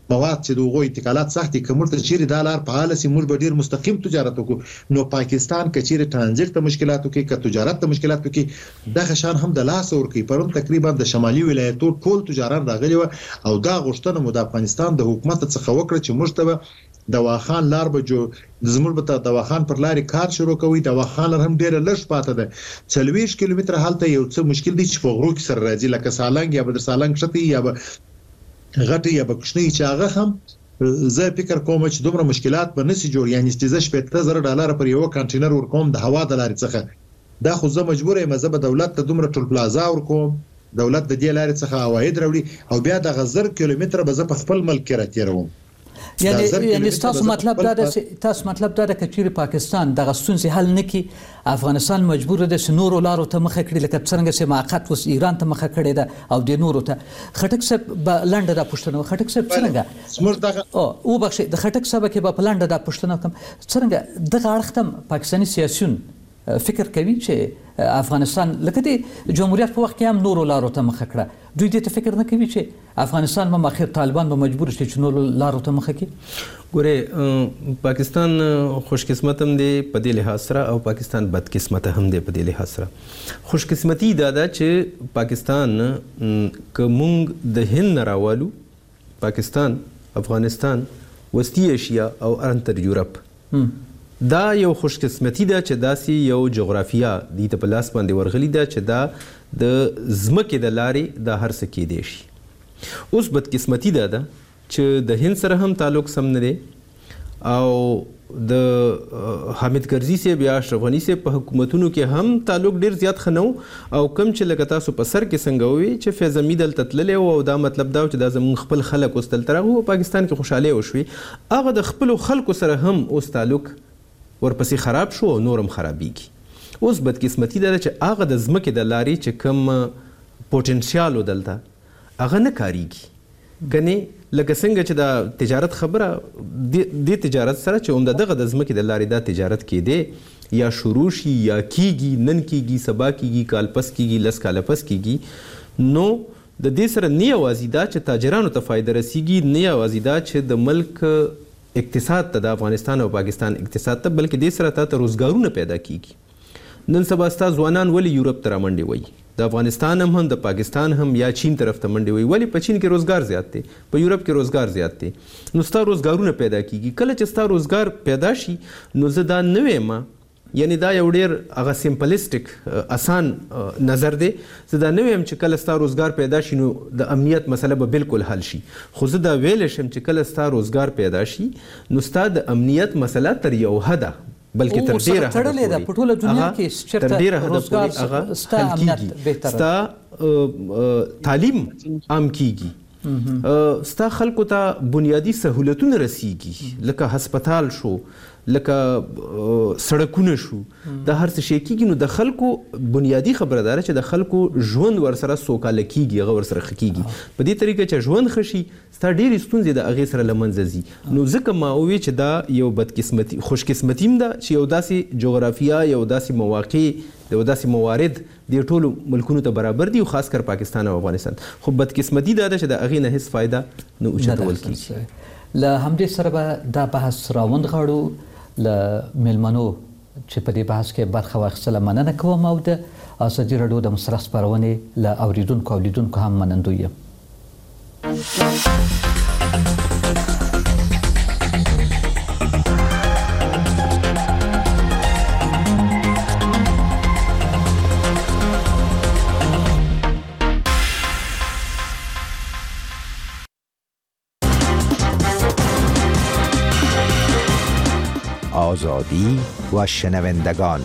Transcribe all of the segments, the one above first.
مواد چې د هغوی انتقالات سخت دي، کومه ته چیرې د لار په حاله سي موږ به ډیر مستقیم تجارت وکړو. نو پاکستان کچېره ترانزیت ته مشکلات وکړي، که تجارت ته مشکلات وکړي، دغه شان هم د لاس ورکړي. پرون تقریبا د شمالي ولایتو ټول تجاران راغلي و او دا غوښتنه مو د افغانستان د حکومت څخه وکړه چې موږ ته دواخان لار به جو زموږ به دواخان پر لارې کار شروع کوي. دواخان لار هم ډیره لږ پاته ده، 40 کیلومتره هلته یو څه مشکل دي چې په غرو کې سره راځي، لکه سالنګ یا بدر سالنګ شتي یا غټي یا بکشنی چې هغه هم زه فکر کوم چې دومره مشکلات به نسی جوړ. یعنی $70,000 پر یو کانټینر ورکوم د هوا د لارې څخه، دا خو زه مجبور یم زه به دولت ته دومره ټول پلازا ورکوم، دولت د دې لارې څخه عواید راوړي او بیا د 1000 کیلومتره به زه په خپل ملک کې راتیروم. یعنی تاسو مطلب دا ده چې چیرې پاکستان دغه ستونزې حل نکړي، افغانستان مجبور دی چې نورو لارو ته مخه کړي، لکه څنګه چې موقت اوس ایران ته مخه کړې ده او د نورو ته. خټک صاحب به لنډه دا پوښتنه، خټک صاحب څنګه زموږ دغه او بخښئ د خټک صاحب کې به په لنډه دا پوښتنه کوم، څنګه دغه اړخ ته پاکستاني سیاسیون فکر کوي چې افغانستان لکه د جمهوریت په وخت کې هم نورو لارو ته مخه کړه، دوی دې ته فکر نه کوي چې افغانستان به اخر طالبان به مجبور شي چې نورو لارو ته مخه کړي؟ ګوره پاکستان خوش قسمت هم دی په دې لحاظ سره او پاکستان بد قسمت هم دی په دې لحاظ سره. خوش قسمتي دا ده چې پاکستان که مونږ د هند نه راوالو، پاکستان، افغانستان، وسطی ایشیا او انتر یورپ، دا یو خوش قسمتي ده چې داسې یو جغرافیه دې ته په لاس باندې ورغلي ده چې دا د ځمکې د لارې دا هر څه کیدی شي. اوس بدقسمتي دا ده چې د هند سره هم تعلق سم نه دی او د حامد کرزي صاحب یا اشرف غني صاحب په حکومتونو کې هم تعلق ډیر زیات ښه نه و او کم چې لکه تاسو په سر کې څنګه ووي چې فیض حمید دلته تللی و او دا مطلب دا و چې دا زموږ خپل خلک اوس دلته راغلي و پاکستان کې خوشحالي وشوي، هغه د خپلو خلکو سره هم اوس تعلق ورپسې خراب شو او نورم خرابېږي. اوس بدقسمتي ده چې هغه د ځمکې د لارې چې کوم پوټنشیال و دلته هغه نه کاریږي. ګنې لکه څنګه چې د تجارت خبره د تجارت سره چې عمده دغه د ځمکې د لارې دا تجارت کېدی یا شروع شي یا کیږي، نن کیږي، سبا کیږي، کال پس کیږي، 10 کاله پس کیږي، نو د دې سره نه یوازې دا چې تاجرانو ته فایده رسیږي، نه یوازې دا چې د ملک اقتصاد ته د افغانستان او پاکستان اقتصاد ته، بلکې دې سره ته روزګارونه پیدا کیږي. نن سبا ستا ځوانان ولې یورپ ته رامنډې وایي، د افغانستان هم د پاکستان هم یا چین طرف ته منډې وایي، ولې په چین کې روزګار زیات دی، په یورپ کې روزګار زیات دی، نو ستا روزګارونه پیدا کیږي. کله چې ستا روزګار پیدا شي نو زه دا نه وایم، یعنی دا یو ډیر هغه سمپلیسټک آسان نظر دی، زه دا نه وایم چې کله ستا روزګار پیدا شي نو د امنیت مسله به بالکل حل شي، خو زه دا ویلی شم چې کله ستا روزګار پیدا شي نو ستا د امنیت مسله تر یو حده بلکې تر ډیره تړلې ده په ټوله دنیا کې چېرته روزګار ستا امنیت بهتره، ستا تعلیم عام کیږي، ستا خلکو ته بنیادی سهولتونه رسیږي، لکه هسپتال شو، لکه سړکونه شو، د هر څه شي کېږي. نو د خلکو بنیادی خبره ده چې د خلکو ژوند ورسره سوکاله کېږي، هغه ورسره ښه کېږي. په دې طریقه چې ژوند ښه شي ستا ډېرې ستونزې د هغې سره له منځه ځي. نو ځکه ما ووی چې دا یو بدقسمتي خوش قسمتي هم ده چې یو داسې جغرافیه، یو داسې مواقع، یو داسې موارد د ټولو ملکونو ته برابر دي، خاص کر پاکستان او افغانستان. خو بدقسمتي دا ده چې د هغې نه هیڅ فایده نه اوچتول کېږي. له همدې سره به دا بحث راوندغاړو. له میلمنو چې په دې بحث کې برخه واخیستله مننه کوم او د ازادي راډیو د مسترح خپرونې له اوریدونکو او لیدونکو هم منندوی یم. آزادی و شنوندگان.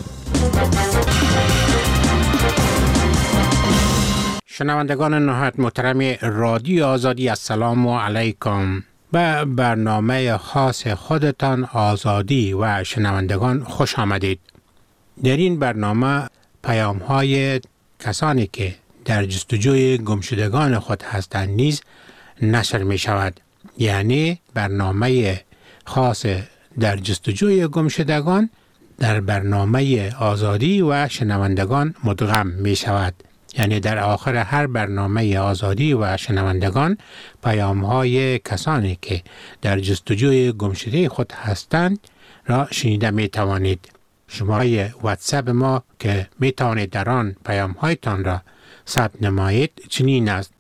شنوندگان نهایت محترم رادیو آزادی، السلام علیکم. به برنامه خاص خودتان آزادی و شنوندگان خوش آمدید. در این برنامه پیام‌های کسانی که در جستجوی گمشدگان خود هستند نیز نشر می شود. یعنی برنامه خاص در جستجوی گمشدگان در برنامه آزادی و شنوندگان مدغم می شود. یعنی در آخر هر برنامه آزادی و شنوندگان پیام‌های کسانی که در جستجوی گمشده خود هستند را شنیده می توانید. شماره واتساپ ما که می توانید در آن پیام‌هایتان را ثبت نمایید چنین است: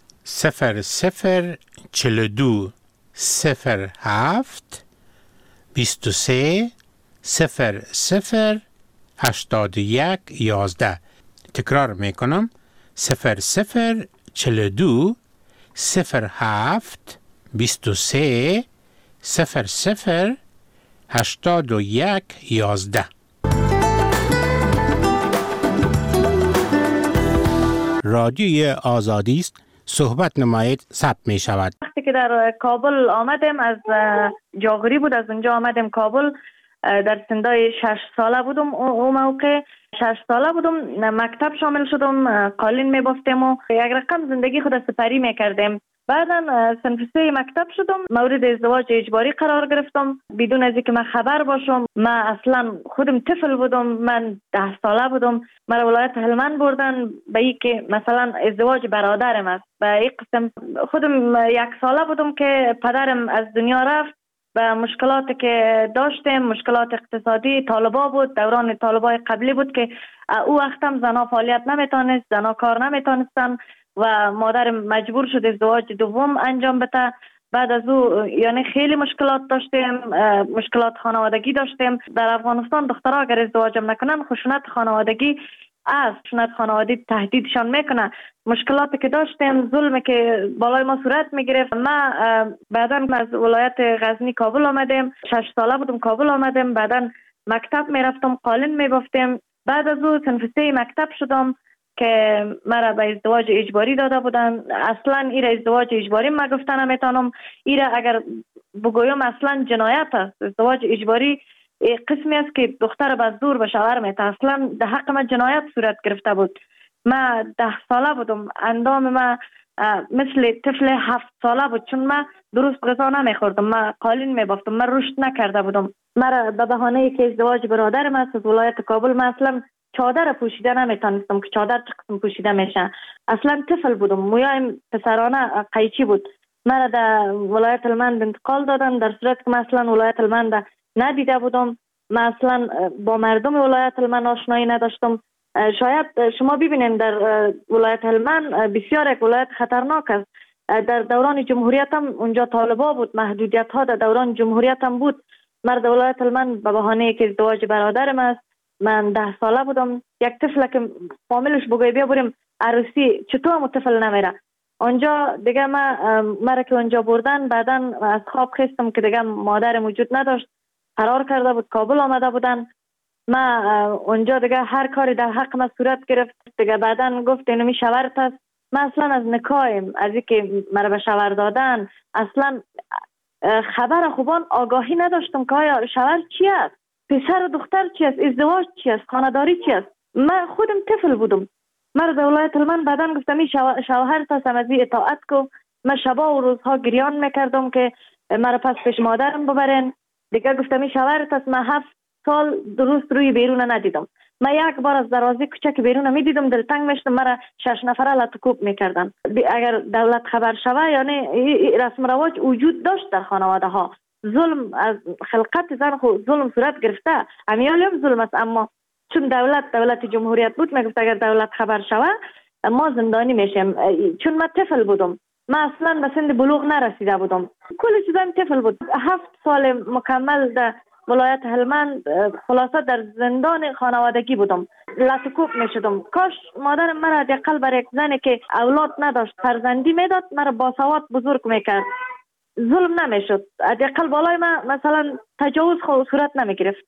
0042 07 23 00 81 11. تکرار می کنم: 0042 07 23 00 81 11. رادیوی آزادی است. صحبت نمایید ثبت می شود. وقتی که در کابل آمدیم، از جاغوری بود، از اونجا آمدیم کابل. در سندای 6 ساله بودم. اون موقع 6 ساله بودم، مکتب شامل شدم، قالین می‌بافتیم و یک رقم زندگی خود سپری می‌کردیم. بعداً صنف 3 مکتب شدم، مورد ازدواج اجباری قرار گرفتم بدون از اینکه من خبر باشم. من اصلا خودم طفل بودم، من 10 ساله بودم. مرا ولایت هلمند بردن به این که مثلا ازدواج برادرم است. به این قسم خودم 1 ساله بودم که پدرم از دنیا رفت. و مشکلاتی که داشتیم، مشکلات اقتصادی، طالبا بود، دوران طالبای قبلی بود که او وقت هم زنا فعالیت نمیتونست، زنا کار نمیتونستن و مادرم مجبور شد ازدواج دوم انجام بده. بعد از او یعنی خیلی مشکلات داشتیم، مشکلات خانوادگی داشتیم. در افغانستان دخترها اگر ازدواجم نکنن خشونت خانوادگی از خشونت خانوادگی تهدیدشان میکنه. مشکلاتی که داشتیم، ظلمی که بالای ما صورت میگرفت. ما بعداً از ولایت غزنی کابل آمدیم، 6 ساله بودم کابل آمدیم. بعداً مکتب میرفتم، قالین میبافتیم. بعد از او صنف 3 مکتب شدم که مرا به ازدواج اجباری داده بودن. اصلا این ازدواج اجباری ما گفتن نمیتونم. این اگر بگویم اصلا جنایت است. ازدواج اجباری قسمی است که دختر به زور به شوهر میته. اصلا در حق من جنایت صورت گرفته بود. من 10 ساله بودم، اندام من مثل طفل 7 ساله بود، چون من درست غذا نمیخوردم، من قالین میبافتم، من رشد نکرده بودم. مرا به بهانه ای که ازدواج برادرم است از ولایت کابل، من اصلا چادر پوشیده نمیتونستم که چادر چه قسم پوشیده میشه. اصلا طفل بودم، مویایم پسرانه قیچی بود. مرا در ولایت هلمند انتقال دادن، در صورت که من اصلا ولایت هلمند ندیده بودم. من اصلا با مردم ولایت هلمند آشنایی نداشتم. شاید شما ببینید در ولایت هلمند بسیار یک ولایت خطرناک است. در دوران جمهوریت هم اونجا طالبا بود، محدودیت ها در دوران جمهوریت هم بود. مرد ولایت هلمند به بهانه که ازدواج برادرم است، من 10 ساله بودم. یک طفل که فامیلش بگوی بیا بریم عروسی، چطور هم طفل نمیره. اونجا دیگه مرا که اونجا بردن، بعدن از خواب خستم که دیگه مادر موجود نداشت، قرار کرده بود کابل آمده بودن. ما اونجا دیگه هر کاری در حق ما صورت گرفت. دیگه بعدن گفت اینو می شوهرت است. من اصلا از نکایم، از اینکه مرا به شوهر دادن اصلا خبر خوبان آگاهی نداشتم که آیا شوهر چی است، پسر و دختر چی است، ازدواج چی است، خانه‌داری چی است. من خودم طفل بودم. مرا در ولایت هلمند بعدن گفتم این شوهرت است، از اطاعت کو. من شبا و روزها گریان میکردم که مرا پس پیش مادرم ببرن. دیگه گفتم این شوهرت است. من 7 سال درست روی بیرون ندیدم. من یک بار از دروازه کوچک بیرون میدیدم، دلتنگ میشدم. مرا 6 نفره لطکوب میکردن. اگر دولت خبر شوه، یعنی رسم رواج وجود داشت در خانواده ها. ظلم از خلقت زن خود ظلم صورت گرفته، امیال هم ظلم است. اما چون دولت جمهوریت بود، میگفت اگر دولت خبر شوه ما زندانی میشیم. چون من طفل بودم، من اصلا به سن بلوغ نرسیده بودم، کل چیزم طفل بود. 7 سال مکمل در ولایت هلمند خلاصه در زندان خانوادگی بودم، لطکوب میشدم. کاش مادرم مرا حداقل برای یک زنی که اولاد نداشت فرزندی میداد، مرا باسواد بزرگ میکرد، ظلم نمیشد. حداقل بالای من مثلا تجاوز صورت نمیگرفت.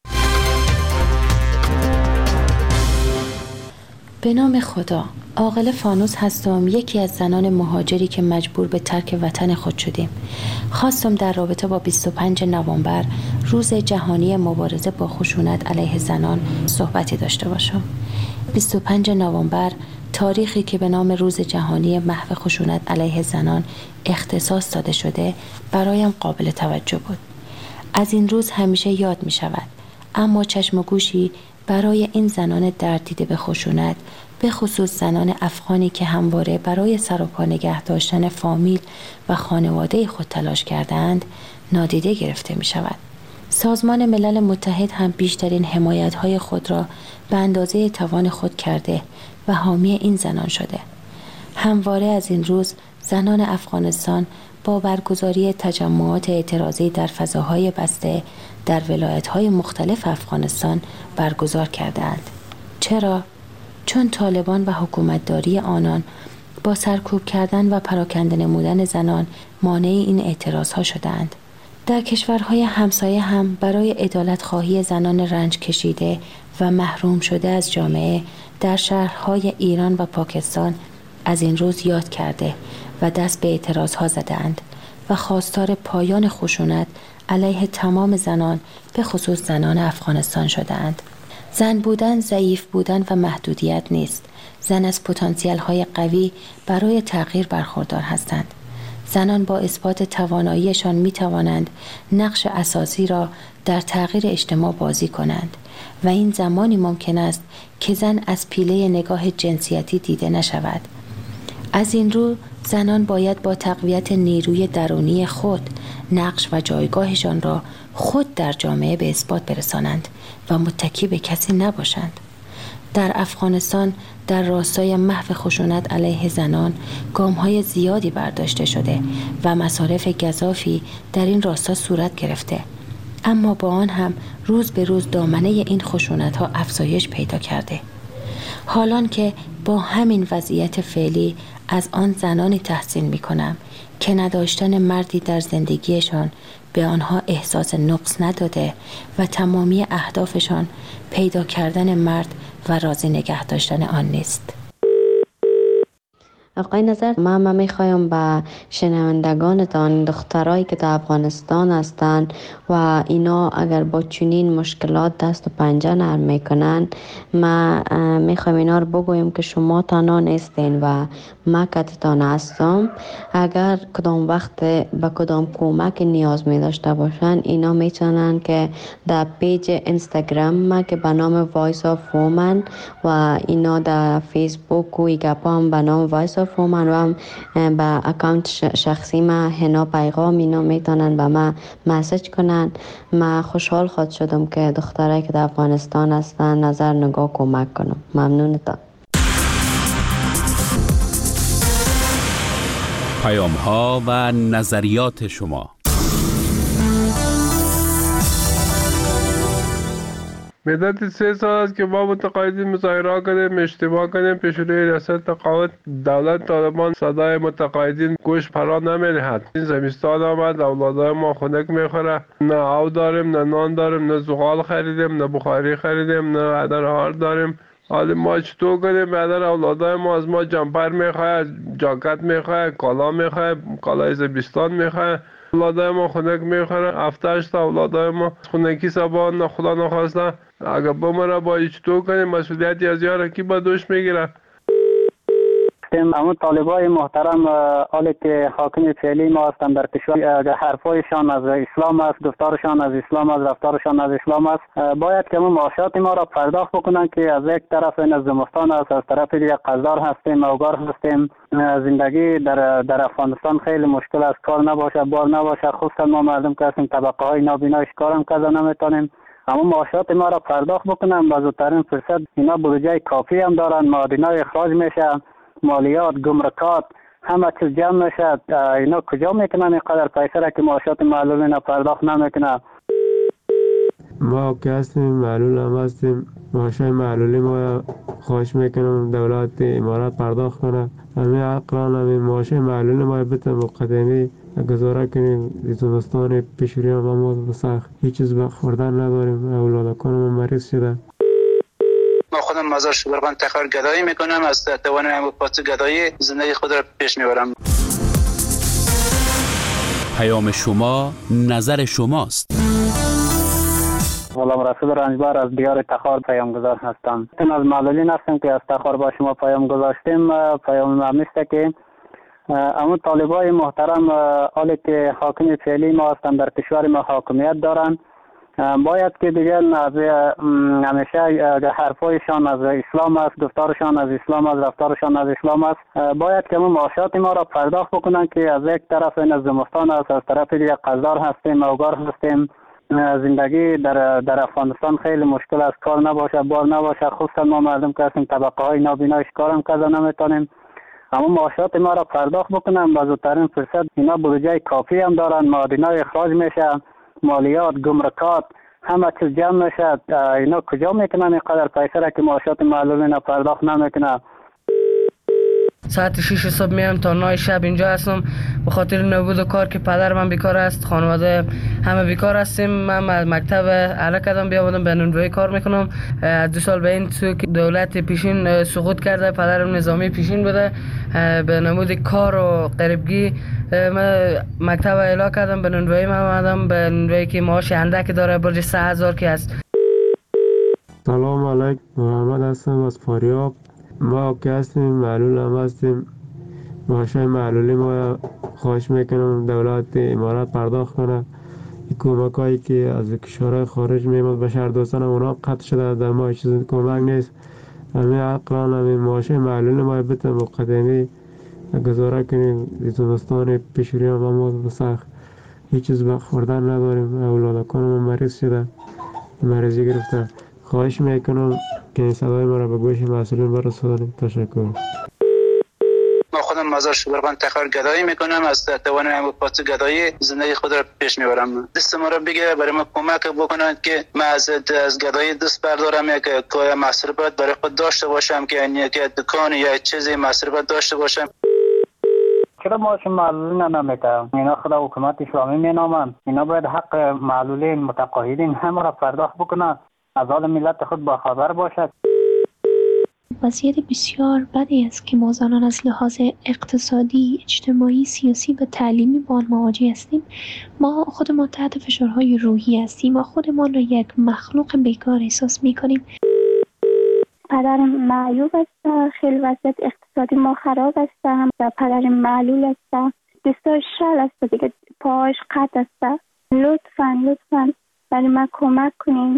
به نام خدا. عاقله فانوس هستم، یکی از زنان مهاجری که مجبور به ترک وطن خود شدیم. خواستم در رابطه با 25 نوامبر، روز جهانی مبارزه با خشونت علیه زنان، صحبتی داشته باشم. 25 نوامبر تاریخی که به نام روز جهانی محو خشونت علیه زنان اختصاص داده شده برایم قابل توجه بود. از این روز همیشه یاد می شود، اما چشم و گوشی برای این زنان درد دیده به خشونت به خصوص زنان افغانی که همواره برای سر و پا نگه داشتن فامیل و خانواده خود تلاش کردند نادیده گرفته می شود. سازمان ملل متحد هم بیشترین حمایت‌های خود را به اندازه توان خود کرده و حامی این زنان شده. همواره از این روز زنان افغانستان با برگزاری تجمعات اعتراضی در فضاهای بسته در ولایت‌های مختلف افغانستان برگزار کردند. چرا؟ چون طالبان و حکومتداری آنان با سرکوب کردن و پراکنده نمودن زنان مانع این اعتراضها شدند. در کشورهای همسایه هم برای عدالت خواهی زنان رنج کشیده و محروم شده از جامعه در شهرهای ایران و پاکستان از این روز یاد کرده و دست به اعتراضها زدند و خواستار پایان خشونت علیه تمام زنان به خصوص زنان افغانستان شدند. زن بودن ضعیف بودن و محدودیت نیست. زن از پتانسیل های قوی برای تغییر برخوردار هستند. زنان با اثبات تواناییشان می توانند نقش اساسی را در تغییر اجتماع بازی کنند و این زمانی ممکن است که زن از پیله نگاه جنسیتی دیده نشود. از این رو زنان باید با تقویت نیروی درونی خود نقش و جایگاهشان را خود در جامعه به اثبات برسانند و متکی به کسی نباشند. در افغانستان در راستای محو خشونت علیه زنان گام‌های زیادی برداشته شده و مصارف گزافی در این راستا صورت گرفته، اما با آن هم روز به روز دامنه این خشونت‌ها افزایش پیدا کرده. حالان که با همین وضعیت فعلی از آن زنانی تحسین می‌کنم که نداشتن مردی در زندگیشان به آنها احساس نقص نداده و تمامی اهدافشان پیدا کردن مرد و راضی نگه داشتن آن نیست. آقای نظر، من میخوایم به شنوندگانتان دخترایی که در افغانستان هستند و اینا اگر با چنین مشکلات دست و پنجه نرم میکنن، ما میخوایم اینا رو بگویم که شما تنها نیستین و ما کتتان هستم. اگر کدام وقت به کدام کمک نیاز می داشته باشن، اینا میتونن که در پیج اینستاگرام ما که به نام Voice of Woman و اینا در فیسبوک و ایگاپا هم به نام Voice of Woman و هم به اکانت شخصی ما هنا پیغام اینا میتونن به ما مسیج کنن. ما خوشحال خود شدم که دخترایی که در افغانستان هستن نظر نگاه کمک کنم. ممنونتان. پیام ها و نظریات شما. مدت 3 سال است که ما متقاعدین مظاهره کردیم، اجتماع کردیم پیش روی ریاست تقاعد. دولت طالبان صدای متقاعدین گوش فرا نمی‌دهد. این زمستان آمد، اولادای ما خنک میخوره، نه آب داریم، نه نان داریم، نه زغال خریدیم، نه بخاری خریدیم، نه عدر آهار داریم. حالا ما چطور کنیم؟ بعدر اولادای ما از ما جمپر میخواه، جاکت میخواه، کالا میخواه، کالای زمستان میخواه. اولادای ما خنک میخوره، 7-8 تا اولادای ما خنکی سبان نه خدا نخواسته اگر بمره با چطور کنیم؟ مسئولیتی از یاره کی با دوش میگیره؟ اما طالبای محترم حالی که حاکم فعلی ما هستن در کشور، حرفایشان از اسلام است، گفتارشان از اسلام است، رفتارشان از اسلام است، باید که معاشات ما را پرداخت بکنن که از یک طرف این زمستان است، از طرف دیگه قزدار هستیم، اوگار هستیم. زندگی در افغانستان خیلی مشکل است، کار نباشه، بار نباشه، خصوصا ما مردم که هستیم طبقه های نابینایش کارم کذا نمیتونیم. اما معاشات ما را پرداخت بکنن با زودترین فرصت. اینا بودجه کافی هم دارن، معادنای اخراج میشه، مالیات، گمرکات، همه چیز جمع میشه. اینا کجا میکنن اینقدر پیسه را که معاشات معلولین پرداخت نمیکنن؟ ما که هستیم معلول هم هستیم، معاشای معلولی ما خواهش میکنم دولت امارات پرداخت کنه. همین اقران همین معاشای معلولی ما بته مقدمی گزاره کنیم. زمستان پیشوری هم ما بسخت هیچ چیز خوردن نداریم، اولادکان ما مریض شده. ما خودم مزار شبرغان تخار گدایی میکنم، از توانم پاس گدایی زندگی خود را پیش میبرم. پیام شما نظر شماست. غلام رسول رنجبر از دیار تخار پیامگذار هستم. از معلولین هستم که از تخار با شما پیام گذاشتیم. پیام همیسته که اما طالبای محترم حالی که حاکم فعلی ما هستن در کشور ما حاکمیت دارن، باید که دیگه از همیشه حرفایشان از اسلام است، گفتارشان از اسلام است، رفتارشان از اسلام است. باید که معاشات ما را پرداخت بکنن که از یک طرف این زمستان است، از طرف دیگه قزدار هستیم، اوگار هستیم. زندگی در افغانستان خیلی مشکل است، کار نباشه، بار نباشه، خصوصا ما مردم که هستیم طبقه های نابینایش کارم کرده نمیتونیم. اما معاشات ما را پرداخت بکنن با زودترین فرصت. اینا بودجه کافی هم دارن، معادنای اخراج میشه، مالیات، گمرکات، همه چیز جمع میشه. اینا کجا میکنن اینقدر پیسه را که معاشات معلولین پرداخت نمیکنه؟ ساعت 6 صبح میام تا 9 شب اینجا هستم به خاطر نبود کار که پدر من بیکار است، خانواده همه بیکار هستیم. من از مکتب اعلی کردم بیا بودم به نونوایی کار میکنم. از 2 سال به این سو که دولت پیشین سقوط کرده، پدرم نظامی پیشین بوده، به نمود کار و غریبگی من مکتب اعلی کردم به نونوایی. من آمدم به نونوایی که معاش اندک داره، برج 3000 که هست. سلام علیکم، محمد هستم از فاریاب. ما که هستیم معلول هم هستیم، معاشای معلولی ما خواهش میکنم دولت امارات پرداخت کنه. کمک هایی که از کشورهای خارج میمد به شهر دوستان اونا قطع شده، در ما چیز کمک نیست. همین عقلان همین معاشای معلولی ما بتن مقدمی گزاره کنیم. زمستان پیشوری هم ما سخت هیچ چیز خوردن نداریم، اولادکان ما مریض شده، مریضی گرفته. خواهش میکنم که این صدای ما را به گوش مسئولین برسانید. تشکر. ما خودم مزار شبرغان تخار گدایی میکنم، از توانم پاس گدایی زندگی خود را پیش میبرم. دست ما را بگیره برای ما کمک بکنند که ما از گدایی دست بردارم، یک کوی مصرفات برای خود داشته باشم، که یک دکان یا چیزی مصرفات داشته باشم. چرا معاش معلولین نمیکنم؟ اینا خود حکومت اسلامی مینامند. اینا باید حق معلولین متقاعدین همه را پرداخت بکنند، از حال ملت خود با خبر باشد. وضعیت بسیار بدی است که ما زنان از لحاظ اقتصادی، اجتماعی، سیاسی و تعلیمی با آن مواجه هستیم. ما خودمان تحت فشارهای روحی هستیم. ما خودمان را یک مخلوق بیکار احساس می‌کنیم. پدرم معیوب است، خیلی وضعیت اقتصادی ما خراب است. پدرم معلول است، دستاش شل است دیگه، پاهاش قطع است. لطفاً برای من کمک کنین.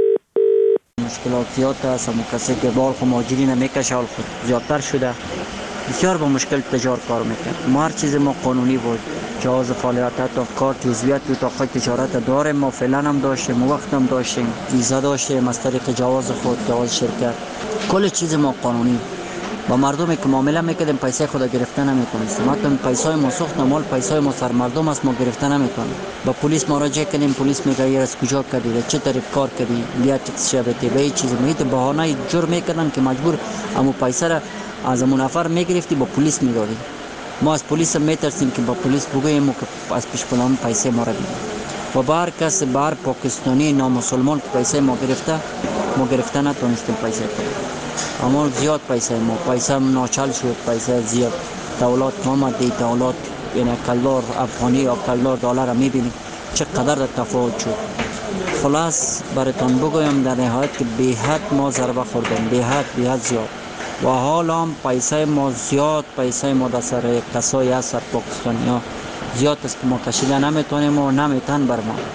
مشکلات زیاد است. همون کسی که بال خود مهاجرین نمیکشه حال خود زیادتر شده، بسیار با مشکل تجار کار میکنه. ما هر چیز ما قانونی بود، جواز فعالیت تا کار جزویت تو تاقای تجارت داریم. ما فعلا هم داشتیم، وقت هم داشتیم، ویزا داشتیم از طریق جواز خود، جواز شرکت، کل چیز ما قانونی. با مردمی که معامله میکردیم پیسه خود گرفته نمیتونستیم. حتی پیسای ما سوخت مال پیسای ما سر مردم است، ما گرفته نمیتونیم. با پلیس مراجعه کردیم، پلیس میگه یه از کجا کردی، چه طریق کار کردی، بیا تکس شبتی به هیچ چیز میگه بهانه جور میکردن که مجبور امو پیسه را از امون نفر میگرفتی با پلیس میدادی. ما از پلیس میترسیم که با پلیس بگوییم که از پیش پلان پیسه ما را بگیریم. و بار کس بار پاکستانی نامسلمان که پیسه ما گرفته نتونستیم پیسه کنیم. اما زیاد پیسه ناچل شد، پیسه زیاد. دولت آمد، دولت یعنی کلدار افغانی یا کلدار دلار را میبینید چقدر تفاوت شد. خلاص براتون بگویم در نهایت که به حد ما ضربه خوردیم، به حد زیاد. و حالا هم پیسه ما زیاد، پیسه ما در سر کسایی هست سر پاکستانی ها زیاد است که ما کشیده نمیتونیم و نمیتون بر ما.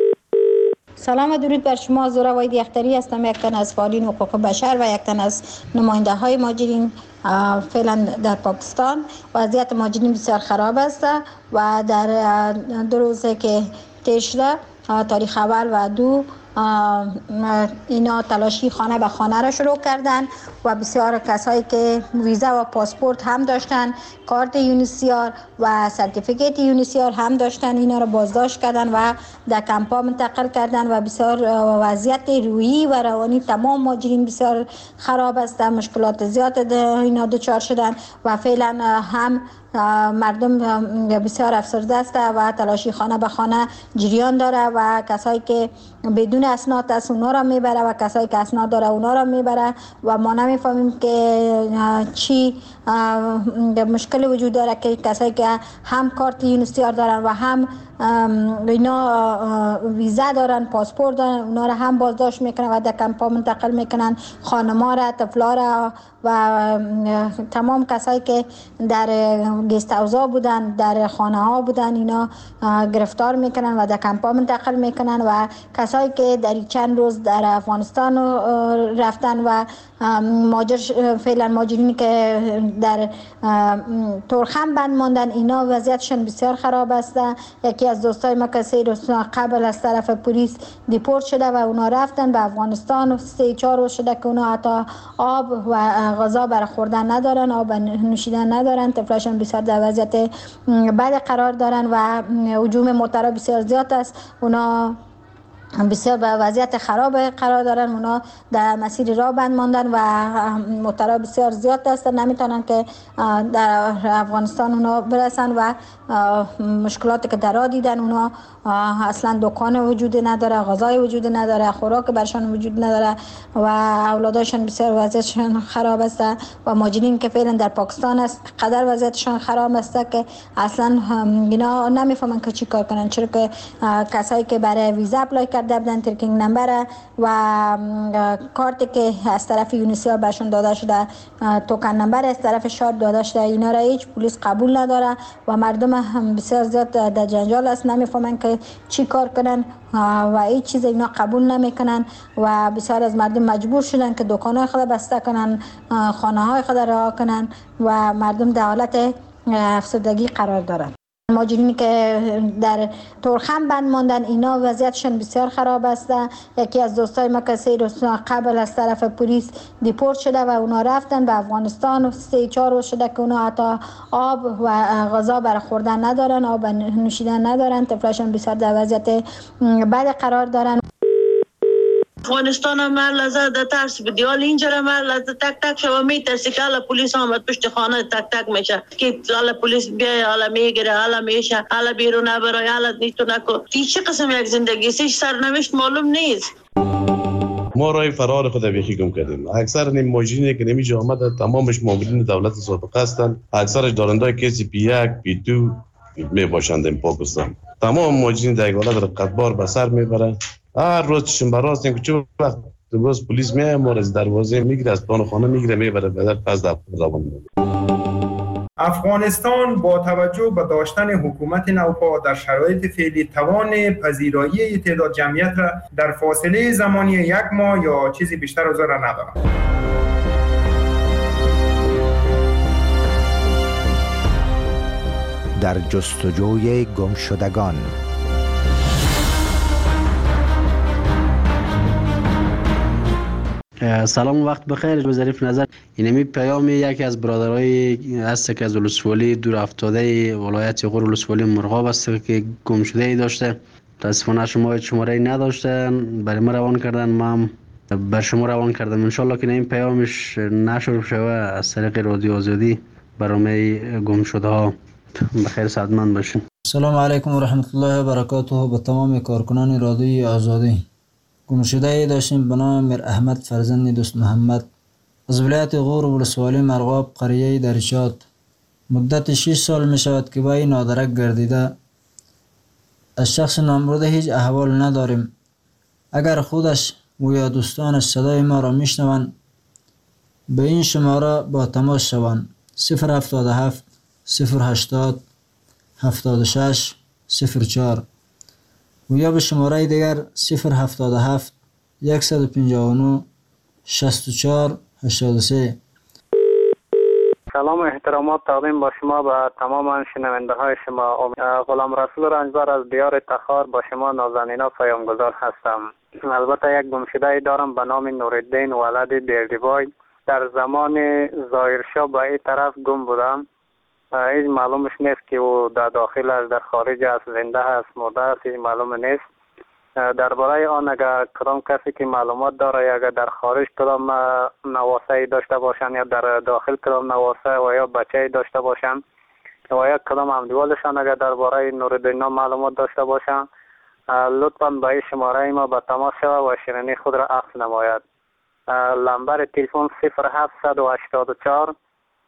سلام و درود بر شما. زورا واید یختری هستم، یک تن از فعالین حقوق بشر و یک تن از نماینده های مهاجرین فعلا در پاکستان. وضعیت مهاجرین بسیار خراب است و در 2 روزه که طی شده، تاریخ اول و 2، اینا تلاشی خانه به خانه را شروع کردن و بسیار کسایی که ویزا و پاسپورت هم داشتن، کارت یونیسیار و سرتیفیکیت یونیسیار هم داشتن، اینا را بازداشت کردن و در کمپا منتقل کردن و بسیار وضعیت روحی و روانی تمام مهاجرین بسیار خراب است. مشکلات زیاد اینا دچار شدن و فعلا هم مردم بسیار افسرده است و تلاشی خانه به خانه جریان داره و کسایی که بدون اسناد است اونا را میبره و کسایی که اسناد داره اونا را میبره و ما نمیفهمیم که چی مشکل وجود داره که کسایی که هم کارت یونیسیار دارن و هم اینا ویزا دارن، پاسپورت دارن، اونا را هم بازداشت میکنن و در کمپا منتقل میکنن. خانما را، طفلا را و تمام کسایی که در گست هاوس‌ها بودن، در خانه ها بودن، اینا گرفتار میکنن و در کمپا منتقل میکنن. و کسایی که در چند روز در افغانستان رفتن و فعلا ماجرینی که در تورخم بند ماندن، اینا وضعیتشون بسیار خراب است. یکی از دوستای ما که 3 روز قبل از طرف پلیس دیپورت شده و اونا رفتن به افغانستان و 3-4 روز شده که اونا حتی آب و غذا برای خوردن ندارن، آب نوشیدن ندارن. طفلاشون بسیار در وضعیت بد قرار دارن و هجوم موترها بسیار زیاد است. اونا بسیار به وضعیت خراب قرار دارن. اونا در مسیر راه بند ماندن و موترها بسیار زیاد هستن، نمیتونن که در افغانستان اونا برسن و مشکلاتی که در راه دیدن، اونا اصلا دکان وجود نداره، غذای وجود نداره، خوراک برشان وجود نداره و اولاداشون بسیار وضعیتشون خراب است. و ماجرین که فعلا در پاکستان است قدر وضعیتشون خراب است که اصلا اینا نمیفهمن که چی کار کنن، چرا که کسایی که برای ویزا اپلای کرده بودن، ترکینگ نمبر و کارتی که از طرف یونیسیار بهشون داده شده، توکن نمبر از طرف شاد داده شده، اینا را هیچ پلیس قبول نداره و مردم هم بسیار زیاد در جنجال است، نمیفهمن که چی کار کنن و هیچ چیز اینا قبول نمیکنن و بسیار از مردم مجبور شدن که دکان‌های خود بسته کنن، خانه‌های خود رها کنن و مردم در حالت افسردگی قرار دارن. ماجرینی که در تورخم بند ماندن، اینا وضعیتشون بسیار خراب است. یکی از دوستای ما که 3 روز قبل از طرف پلیس دیپورت شده و اونا رفتن به افغانستان و 3-4 روز شده که اونا حتی آب و غذا برای خوردن ندارن، آب نوشیدن ندارن. طفلاشون بسیار در وضعیت بد قرار دارن. افغانستان هم لحظه در ترس بدی، حال اینجا هم لحظه تک تک شما میترسی که حالا پلیس آمد پشت خانه تک تک میشه که حالا پلیس بیای، حالا میگیره، حالا میشه، حالا بیرون نبرای، حالا نیتو نکن. چه قسم یک زندگی است؟ سرنوشت معلوم نیست. ما راه فرار خود بیخی گم کردیم. اکثر نیم ماجرینی که نمیشه آمده تمامش مامورین دولت سابقه هستند، اکثرش دارندای کسی پی 1 پی 2 می باشند در پاکستان. تمام ماجرین در حالت رقتبار به سر میبرن. هر روز چشم براست این که چه وقت روز پلیس میاد ما از دروازه میگیره، از پان خانه میگیره میبره به در پس در زبان. افغانستان با توجه به داشتن حکومت نوپا در شرایط فعلی توان پذیرایی تعداد جمعیت را در فاصله زمانی 1 ماه یا چیزی بیشتر از آن را ندارد. در جستجوی گمشدگان. سلام، وقت بخیر. ظریف نظر اینمی پیام یکی از برادرای هست که از ولسوالی دور افتاده ولایت غور ولسوالی مرغاب است که گم شده ای داشته. متاسفانه شما شماره نداشتن، برای ما روان کردن، ما بر شما روان کردم. ان شاء الله که این پیامش نشر شوه از طریق رادیو آزادی برای گم شده ها. بخیر، سعادتمند باشین. سلام علیکم و رحمت الله و برکاته به تمام کارکنان رادیو آزادی. گمشده ای داشتیم به نام میر احمد فرزند دوست محمد از ولایت غور ولسوالی مرغاب قریه درشاد. مدت 6 سال می شود که با این نادرک گردیده. از شخص نامبرده هیچ احوال نداریم. اگر خودش و یا دوستانش صدای ما را می شنوند به این شماره با تماس شوند: 077 080 76 04 و یا به شماره دیگر 077 159 64 83. سلام و احترامات تقدیم با شما به تمام شنونده های شما. غلام رسول رنجبر از دیار تخار با شما نازنینا پیامگذار هستم. البته یک گمشده دارم به نام نورالدین ولد بیردیبای. در زمان ظاهرشاه به این طرف گم بودم. هیچ معلومش نیست که او در داخل است، در خارج است، زنده است، مرده است، هیچ معلوم نیست. درباره آن اگر کدام کسی که معلومات داره یا اگر در خارج کدام نواسه داشته باشند یا در داخل کدام نواسه و یا بچه داشته باشند و یا کدام همدیوالشان اگر درباره نورالدین معلومات داشته باشند، لطفاً به این شماره ما به تماس شود و شیرینی خود را عکس نماید. نمبر تلفن 0784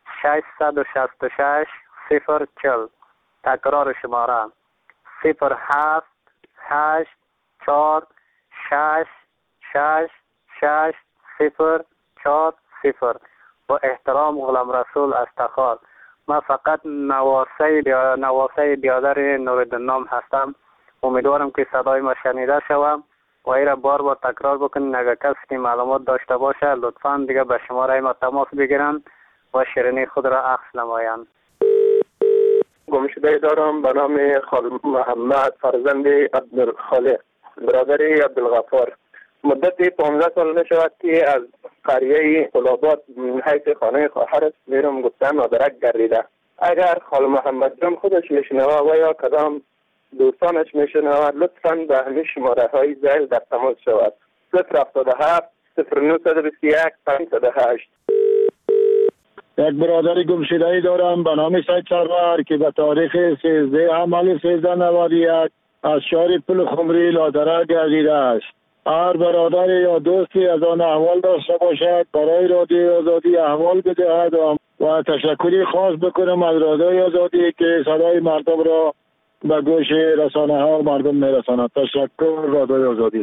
666 040. تکرار شماره 07 8 4 6 6 6 0 4 0. با احترام غلام رسول استخار. من فقط نواسه بیادر نوردین نام هستم. امیدوارم که صدای ما شنیده شوم و ایره بار بار تکرار بکنین. اگر کسی که معلومات داشته باشه لطفا دیگه به شماره ما تماس بگیرن و شیرینی خود را عکس نمایند. گمشده دارم به نام خالد محمد فرزند عبدالخالق برادر عبدالغفار. مدت 15 سال نشود که از قریه قلابات حیث خانه خواهرش میرم گفتن مادرک گردیده. اگر خال محمد جان خودش میشنوه و یا کدام دوستانش میشنوه لطفاً به همین شماره های زیل در تماس شود. 077 0921 508. یک برادر گمشده‌ای دارم به نام سید سرور که به تاریخ 13 حمل 1391 از شهر پل خمری لادره گردیده است. هر برادر یا دوستی از آن احوال داشته باشد برای رادیوی آزادی احوال بدهد و تشکری خاص بکنم از رادیوی آزادی که صدای مردم را به گوش رسانه ها مردم میرساند. تشکر رادیوی آزادی.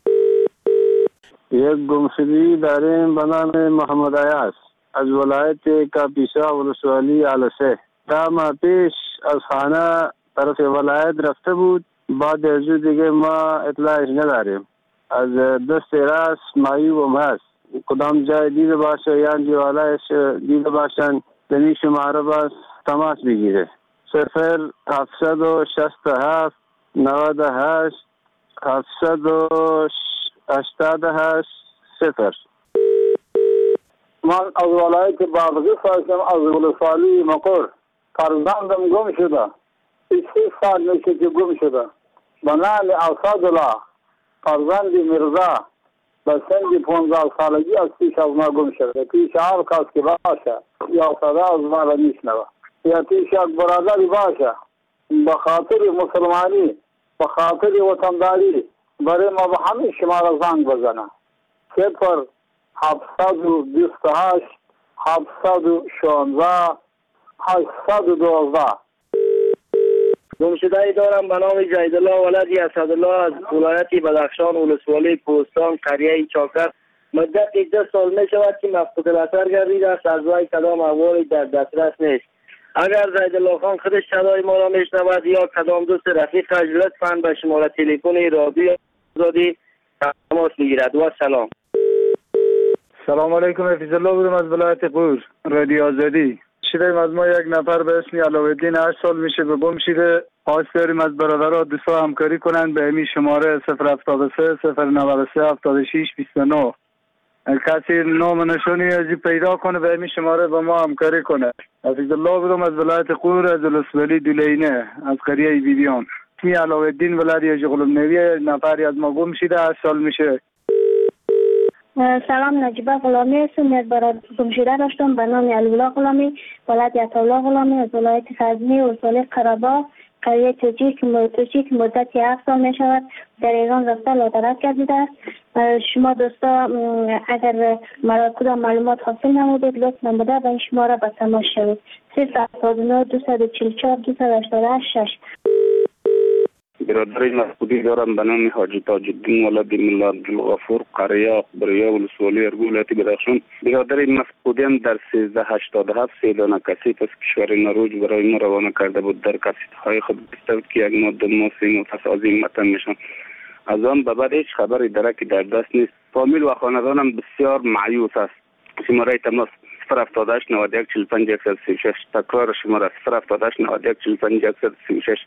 یک گمشدگی داریم به نام محمد عیاض از ولایت کاپیسا ولسوالی علسه. ده ماه پیش از خانه طرف ولایت رفته بود. بعد از دیگه ما اطلاعش نداریم. از دست راست معیوب هم هست. کدام جای دیده باشه یا دیوالایش دیده باشن دنی شماره باز تماس بگیره. 0767 98 788 0. من از ولایت بادغیس هستم از ولسوالی مقر. فرزندم گم شده. 6 سال میشه که گم شده. به نام اسدالله فرزند مرزا به سن 15 سالگی از پیش از ما گم شده. پیش هر کس که باشه یا صدا از ما را میشنوه یا پیش یک برادری باشه به خاطر مسلمانی به خاطر وطنداری برای ما به همین شماره زنگ بزنه. 0728 716 812. گمشده‌ای دارم به نام جیدالله ولدی اسدالله از ولایت بدخشان ولسوالی پوستان قریه چاکر. مدت 2 سال می شود که مفقود الاثر گردیده است. از وی کدام احوالی در دسترس نیست. اگر جیدالله خان خودش صدای ما را میشنود یا کدام دوست رفیقش لطفاً به شماره تلفن رادیو آزادی تماس بگیرد. و سلام. سلام علیکم. حفیظ الله بودم از ولایت قور رادیو آزادی. شدیم از ما یک نفر به اسم علاءالدین 8 سال میشه به گم شده. خواست داریم از برادرها دوستا همکاری کنند به همین شماره 073 093 76 29. کسی نام نشانی ازی پیدا کنه به همین شماره با ما همکاری کنه. حفیظ الله بودم از ولایت قور از ولسوالی دولینه از قریه بیبیان. اسمی علاءالدین ولدی جغلم نوی نفری از ما گم شده 8 سال میشه. سلام، نجیبه غلامی هستم. یک برادر گمشده داشتم به نام علی‌الله غلامی ولد عطاالله غلامی از ولایت غزنی ولسوالی قره‌باغ قریه توچی که مدت 7 سال می شود در ایران رفته لادرک گردیده است. شما دوستا اگر کدام معلومات حاصل نمودید لطف نموده به این شماره به تماس شوید. 079 244 288 6. برادر مفقودی دارم به نام حاجی تاج الدین ولد ملا عبدالغفور قریه اخبریه ولسوالی ارگو ولایت بدخشان. برادر مفقودیم در 1387 سیدانه کثیف از کشور نروژ برای ما روانه کرده بود. در کثیف‌های خود گفته بود که یک ماه 2 ماه 3 ماه پس از این وطن میشم. از آن به بعد هیچ خبری درکی در دست نیست. فامیل و خاندانم بسیار مایوس است. شماره تماس 078 91 45 136. تکرار شماره 078 91 45 136.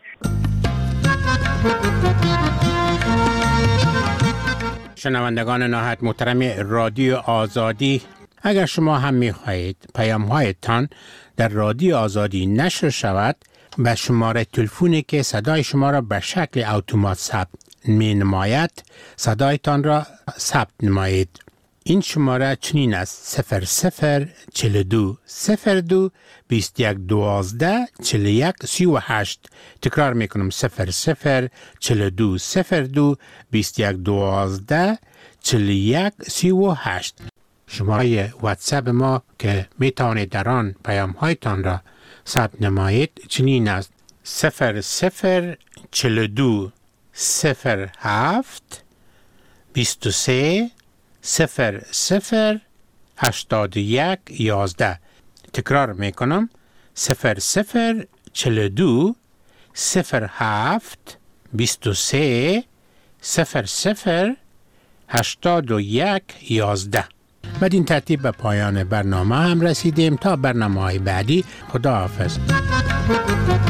شنوندگان نهایت محترم رادیو آزادی، اگر شما هم می‌خواهید پیام‌هایتان در رادیو آزادی نشر شود، به شماره تلفنی که صدای شما را به شکل اتومات ثبت می‌نماید صدایتان را ثبت نمایید. این شماره چنین است: 0042 02 21 12 41 38. تکرار میکنم: 0042 02 21 12 41 38. شماره واتساپ ما که می توانید در آن پیام هایتان را ثبت نمایید چنین است: 0042 07 23 00 81 11. تکرار می کنم: 0042 07 23 00 81 11. بدین ترتیب به پایان برنامه هم رسیدیم. تا برنامه‌های بعدی، خداحافظ.